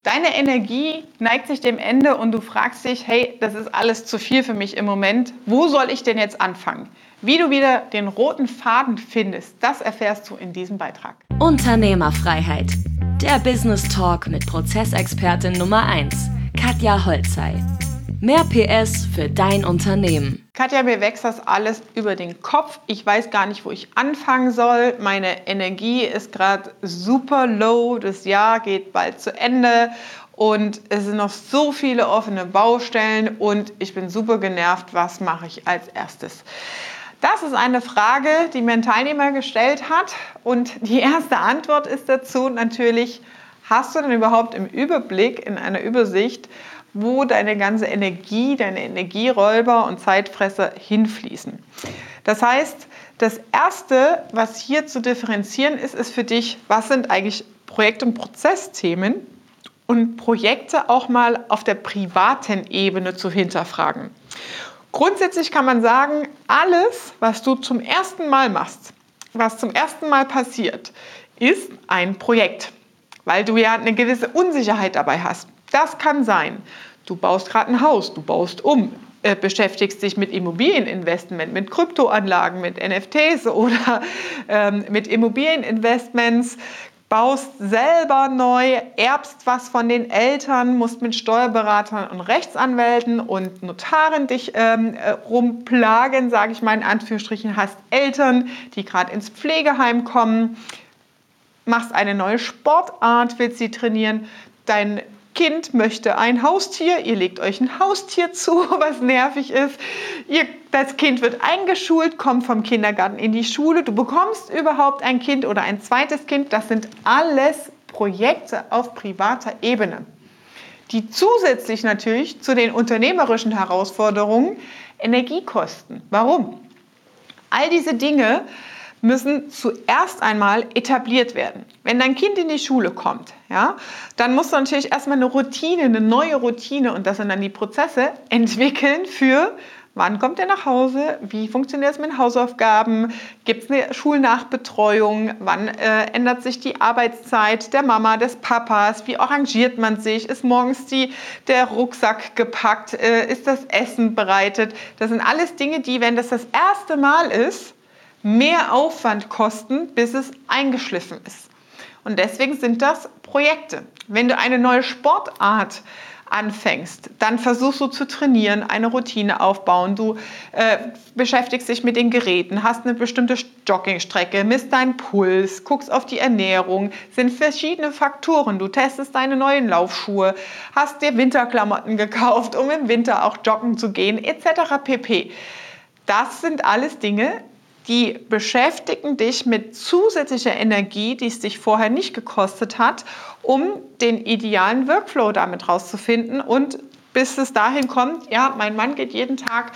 Deine Energie neigt sich dem Ende und du fragst dich, hey, das ist alles zu viel für mich im Moment. Wo soll ich denn jetzt anfangen? Wie du wieder den roten Faden findest, das erfährst du in diesem Beitrag. Unternehmerfreiheit. Der Business Talk mit Prozessexpertin Nummer 1, Katja Holzei. Mehr PS für dein Unternehmen. Katja, mir wächst das alles über den Kopf. Ich weiß gar nicht, wo ich anfangen soll. Meine Energie ist gerade super low. Das Jahr geht bald zu Ende und es sind noch so viele offene Baustellen und ich bin super genervt. Was mache ich als erstes? Das ist eine Frage, die mir ein Teilnehmer gestellt hat und die erste Antwort ist dazu natürlich: Hast du denn überhaupt im Überblick, in einer Übersicht, wo deine ganze Energie, deine Energieräuber und Zeitfresser hinfließen? Das heißt, das Erste, was hier zu differenzieren ist, ist für dich, was sind eigentlich Projekt- und Prozessthemen und Projekte auch mal auf der privaten Ebene zu hinterfragen. Grundsätzlich kann man sagen, alles, was du zum ersten Mal machst, was zum ersten Mal passiert, ist ein Projekt, weil du ja eine gewisse Unsicherheit dabei hast. Das kann sein, du baust gerade ein Haus, du baust um, beschäftigst dich mit Immobilieninvestment, mit Kryptoanlagen, mit NFTs oder mit Immobilieninvestments, baust selber neu, erbst was von den Eltern, musst mit Steuerberatern und Rechtsanwälten und Notaren dich rumplagen, sage ich mal in Anführungsstrichen, hast Eltern, die gerade ins Pflegeheim kommen, machst eine neue Sportart, willst sie trainieren, dein Kind möchte ein Haustier, ihr legt euch ein Haustier zu, was nervig ist. Das Kind wird eingeschult, kommt vom Kindergarten in die Schule, du bekommst überhaupt ein Kind oder ein zweites Kind. Das sind alles Projekte auf privater Ebene, die zusätzlich natürlich zu den unternehmerischen Herausforderungen Energie kosten. Warum? All diese Dinge müssen zuerst einmal etabliert werden. Wenn dein Kind in die Schule kommt, ja, dann musst du natürlich erstmal eine Routine, eine neue Routine, und das sind dann die Prozesse, entwickeln für: Wann kommt er nach Hause? Wie funktioniert es mit Hausaufgaben? Gibt es eine Schulnachbetreuung? Wann ändert sich die Arbeitszeit der Mama, des Papas? Wie arrangiert man sich? Ist morgens der Rucksack gepackt? Ist das Essen bereitet? Das sind alles Dinge, die, wenn das erste Mal ist, mehr Aufwand kosten, bis es eingeschliffen ist. Und deswegen sind das Projekte. Wenn du eine neue Sportart anfängst, dann versuchst du zu trainieren, eine Routine aufbauen, du beschäftigst dich mit den Geräten, hast eine bestimmte Joggingstrecke, misst deinen Puls, guckst auf die Ernährung, sind verschiedene Faktoren. Du testest deine neuen Laufschuhe, hast dir Winterklamotten gekauft, um im Winter auch joggen zu gehen, etc. pp. Das sind alles Dinge, die beschäftigen dich mit zusätzlicher Energie, die es dich vorher nicht gekostet hat, um den idealen Workflow damit rauszufinden. Und bis es dahin kommt, ja, mein Mann geht jeden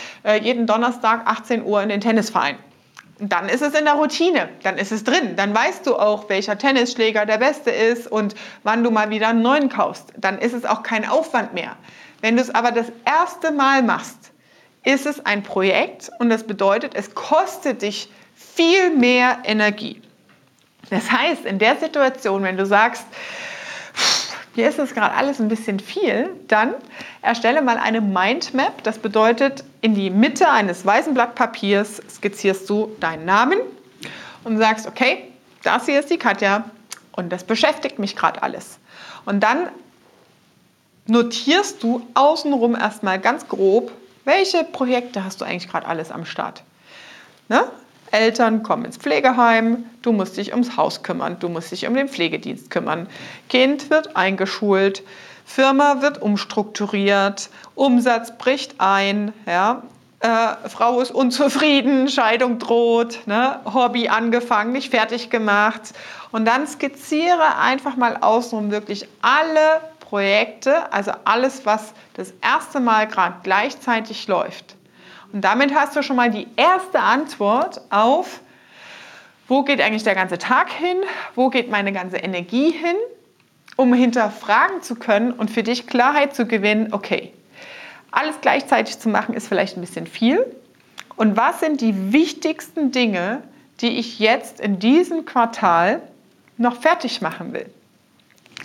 Donnerstag 18 Uhr in den Tennisverein. Dann ist es in der Routine, dann ist es drin. Dann weißt du auch, welcher Tennisschläger der beste ist und wann du mal wieder einen neuen kaufst. Dann ist es auch kein Aufwand mehr. Wenn du es aber das erste Mal machst, ist es ein Projekt und das bedeutet, es kostet dich viel mehr Energie. Das heißt, in der Situation, wenn du sagst, mir ist das gerade alles ein bisschen viel, dann erstelle mal eine Mindmap. Das bedeutet, in die Mitte eines weißen Blatt Papiers skizzierst du deinen Namen und sagst, okay, das hier ist die Katja und das beschäftigt mich gerade alles. Und dann notierst du außenrum erstmal ganz grob, welche Projekte hast du eigentlich gerade alles am Start? Ne? Eltern kommen ins Pflegeheim, du musst dich ums Haus kümmern, du musst dich um den Pflegedienst kümmern. Kind wird eingeschult, Firma wird umstrukturiert, Umsatz bricht ein, ja? Frau ist unzufrieden, Scheidung droht, ne? Hobby angefangen, nicht fertig gemacht. Und dann skizziere einfach mal außenrum wirklich alle Projekte, also alles, was das erste Mal gerade gleichzeitig läuft. Und damit hast du schon mal die erste Antwort auf, wo geht eigentlich der ganze Tag hin, wo geht meine ganze Energie hin, um hinterfragen zu können und für dich Klarheit zu gewinnen, okay, alles gleichzeitig zu machen ist vielleicht ein bisschen viel. Und was sind die wichtigsten Dinge, die ich jetzt in diesem Quartal noch fertig machen will?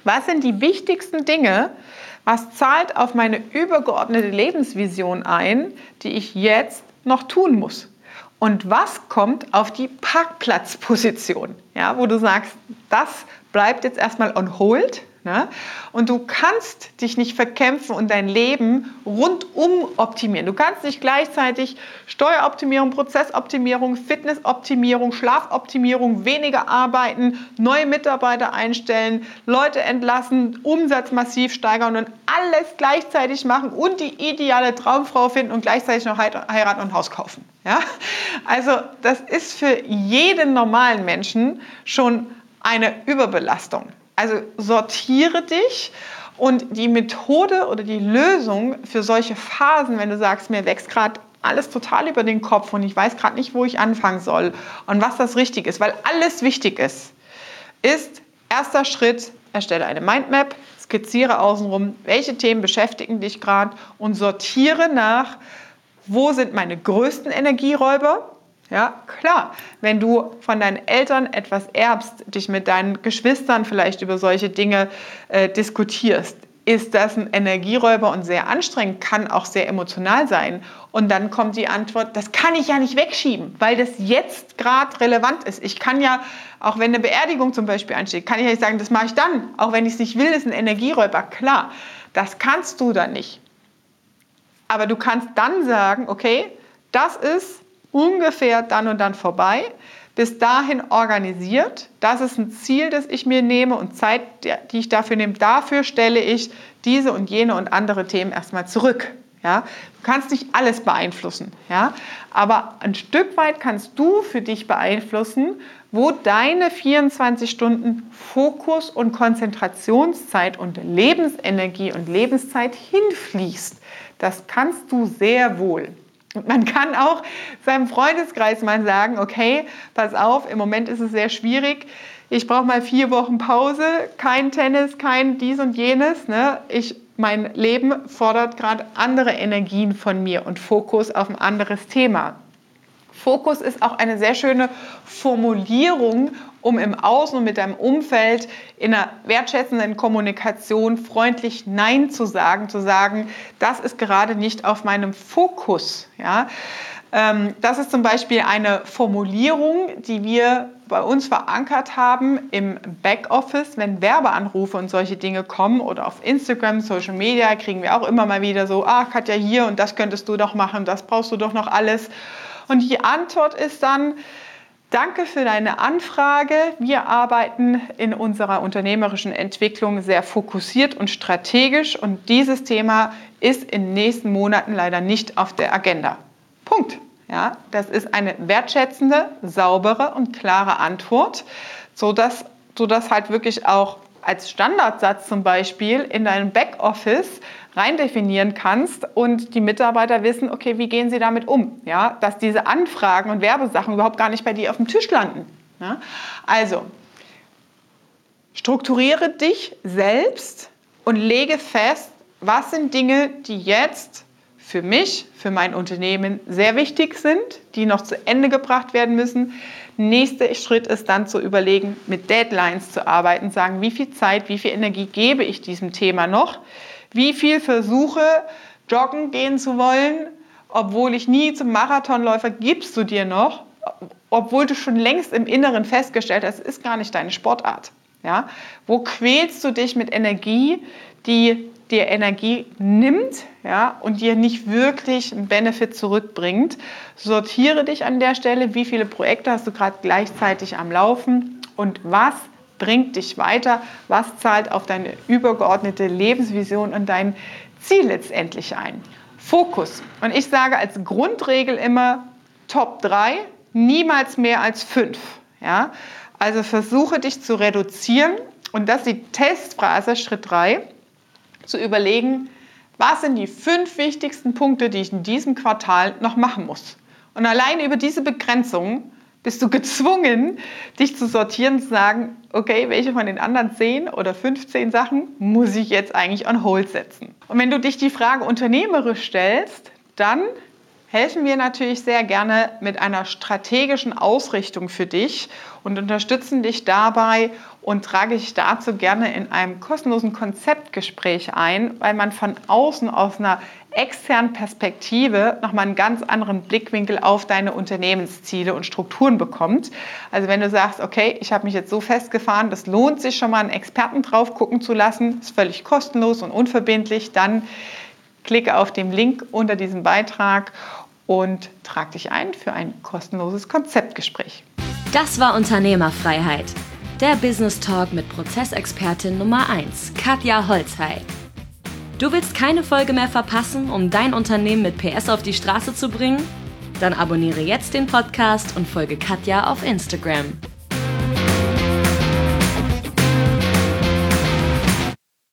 Was sind die wichtigsten Dinge? Was zahlt auf meine übergeordnete Lebensvision ein, die ich jetzt noch tun muss? Und was kommt auf die Parkplatzposition? Ja, wo du sagst, das bleibt jetzt erstmal on hold. Ne? Und du kannst dich nicht verkämpfen und dein Leben rundum optimieren. Du kannst nicht gleichzeitig Steueroptimierung, Prozessoptimierung, Fitnessoptimierung, Schlafoptimierung, weniger arbeiten, neue Mitarbeiter einstellen, Leute entlassen, Umsatz massiv steigern und alles gleichzeitig machen und die ideale Traumfrau finden und gleichzeitig noch heiraten und ein Haus kaufen. Ja? Also das ist für jeden normalen Menschen schon eine Überbelastung. Also sortiere dich, und die Methode oder die Lösung für solche Phasen, wenn du sagst, mir wächst gerade alles total über den Kopf und ich weiß gerade nicht, wo ich anfangen soll und was das richtig ist, weil alles wichtig ist, ist erster Schritt, erstelle eine Mindmap, skizziere außenrum, welche Themen beschäftigen dich gerade und sortiere nach, wo sind meine größten Energieräuber. Ja, klar, wenn du von deinen Eltern etwas erbst, dich mit deinen Geschwistern vielleicht über solche Dinge diskutierst, ist das ein Energieräuber und sehr anstrengend, kann auch sehr emotional sein. Und dann kommt die Antwort, das kann ich ja nicht wegschieben, weil das jetzt gerade relevant ist. Ich kann ja, auch wenn eine Beerdigung zum Beispiel ansteht, kann ich ja nicht sagen, das mache ich dann, auch wenn ich es nicht will, ist ein Energieräuber. Klar, das kannst du dann nicht. Aber du kannst dann sagen, okay, das ist ungefähr dann und dann vorbei, bis dahin organisiert. Das ist ein Ziel, das ich mir nehme und Zeit, die ich dafür nehme. Dafür stelle ich diese und jene und andere Themen erstmal zurück. Ja? Du kannst nicht alles beeinflussen, ja? Aber ein Stück weit kannst du für dich beeinflussen, wo deine 24 Stunden Fokus und Konzentrationszeit und Lebensenergie und Lebenszeit hinfließt. Das kannst du sehr wohl. Und man kann auch seinem Freundeskreis mal sagen, okay, pass auf, im Moment ist es sehr schwierig, ich brauche mal 4 Wochen Pause, kein Tennis, kein dies und jenes. Ne? Mein Leben fordert gerade andere Energien von mir und Fokus auf ein anderes Thema. Fokus ist auch eine sehr schöne Formulierung, um im Außen und mit deinem Umfeld in einer wertschätzenden Kommunikation freundlich Nein zu sagen, das ist gerade nicht auf meinem Fokus. Ja? Das ist zum Beispiel eine Formulierung, die wir bei uns verankert haben im Backoffice, wenn Werbeanrufe und solche Dinge kommen oder auf Instagram, Social Media, kriegen wir auch immer mal wieder so, Katja hier und das könntest du doch machen, das brauchst du doch noch alles. Und die Antwort ist dann, danke für deine Anfrage. Wir arbeiten in unserer unternehmerischen Entwicklung sehr fokussiert und strategisch und dieses Thema ist in den nächsten Monaten leider nicht auf der Agenda. Punkt. Ja, das ist eine wertschätzende, saubere und klare Antwort, sodass du das halt wirklich auch als Standardsatz zum Beispiel in deinem Backoffice rein definieren kannst und die Mitarbeiter wissen, okay, wie gehen sie damit um? Ja, dass diese Anfragen und Werbesachen überhaupt gar nicht bei dir auf dem Tisch landen. Ja? Also, strukturiere dich selbst und lege fest, was sind Dinge, die jetzt für mich, für mein Unternehmen sehr wichtig sind, die noch zu Ende gebracht werden müssen. Nächster Schritt ist dann zu überlegen, mit Deadlines zu arbeiten, sagen, wie viel Zeit, wie viel Energie gebe ich diesem Thema noch, wie viel versuche, joggen gehen zu wollen, obwohl ich nie zum Marathonläufer, gibst du dir noch, obwohl du schon längst im Inneren festgestellt hast, es ist gar nicht deine Sportart. Ja? Wo quälst du dich mit Energie, die dir Energie nimmt, ja, und dir nicht wirklich einen Benefit zurückbringt? Sortiere dich an der Stelle, wie viele Projekte hast du gerade gleichzeitig am Laufen und was bringt dich weiter, was zahlt auf deine übergeordnete Lebensvision und dein Ziel letztendlich ein. Fokus. Und ich sage als Grundregel immer Top 3, niemals mehr als 5. Ja? Also versuche dich zu reduzieren und das ist die Testphrase, Schritt 3, zu überlegen, was sind die 5 wichtigsten Punkte, die ich in diesem Quartal noch machen muss. Und alleine über diese Begrenzung bist du gezwungen, dich zu sortieren und zu sagen, okay, welche von den anderen 10 oder 15 Sachen muss ich jetzt eigentlich on hold setzen? Und wenn du dich die Frage unternehmerisch stellst, dann helfen wir natürlich sehr gerne mit einer strategischen Ausrichtung für dich und unterstützen dich dabei, und trage dich dazu gerne in einem kostenlosen Konzeptgespräch ein, weil man von außen aus einer externen Perspektive nochmal einen ganz anderen Blickwinkel auf deine Unternehmensziele und Strukturen bekommt. Also wenn du sagst, okay, ich habe mich jetzt so festgefahren, das lohnt sich schon mal einen Experten drauf gucken zu lassen, ist völlig kostenlos und unverbindlich, dann klicke auf den Link unter diesem Beitrag und trag dich ein für ein kostenloses Konzeptgespräch. Das war Unternehmerfreiheit. Der Business Talk mit Prozessexpertin Nummer 1, Katja Holzhey. Du willst keine Folge mehr verpassen, um dein Unternehmen mit PS auf die Straße zu bringen? Dann abonniere jetzt den Podcast und folge Katja auf Instagram.